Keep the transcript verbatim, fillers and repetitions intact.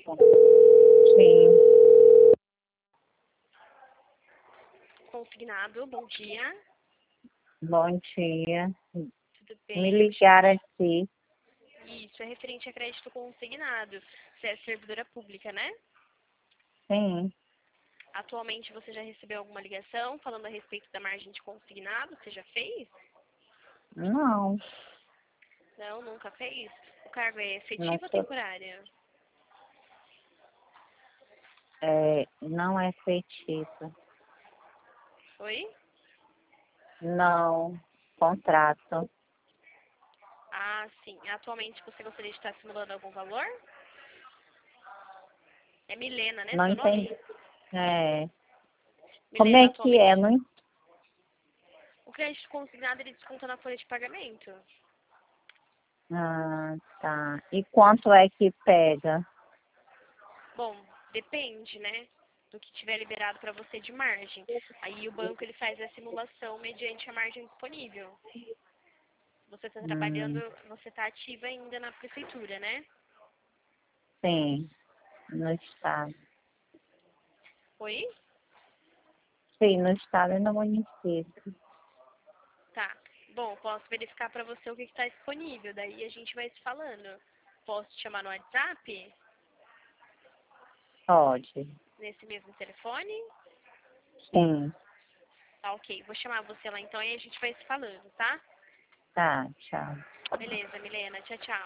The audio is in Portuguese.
Sim, Consignado, bom dia. bom dia. Tudo Me bem? ligaram aqui. Isso, é referente a crédito consignado. Você é servidora pública, né? Sim, Atualmente você já recebeu alguma ligação falando a respeito da margem de consignado? Você já fez? não, Não, nunca fez? O cargo é não efetivo ou sou, temporário? é, não é efetivo. Oi? Não, contrato. Ah, sim. Atualmente você gostaria de estar simulando algum valor? É Milena, né? Não Seu nome? entendi. É, como Milena, é que é? atualmente. Não, en- O crédito consignado ele desconta na folha de pagamento? ah, tá. E quanto é que pega? Bom, depende, né? Do que tiver liberado para você de margem. Aí o banco ele faz a simulação mediante a margem disponível. Você está trabalhando, Hum, você está ativa ainda na prefeitura, né? sim, no estado. Oi? Sim, no estado e no município. Tá. Bom, posso verificar para você o que está disponível. Daí a gente vai se falando. Posso te chamar no WhatsApp? Pode. Nesse mesmo telefone? Sim, Tá, ok. Vou chamar você lá então e a gente vai se falando, tá? tá, tchau. Beleza, Milena. Tchau, tchau.